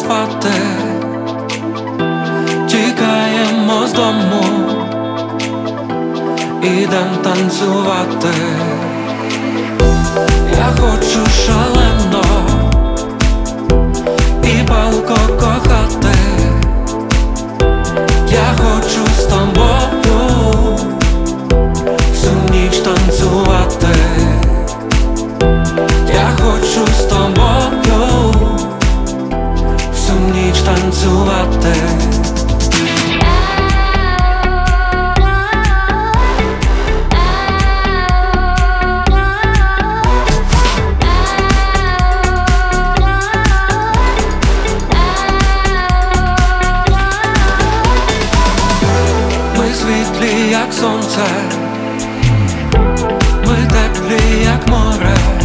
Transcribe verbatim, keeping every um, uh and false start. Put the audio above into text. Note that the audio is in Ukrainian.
спати, тікаємо з дому, ідем танцювати. Я хочу шалено і палко кохати. Я хочу з тобою всю ніч танцювати. Я хочу з тобою всю ніч танцювати. Ми світлі, як сонце, ми теплі, як море.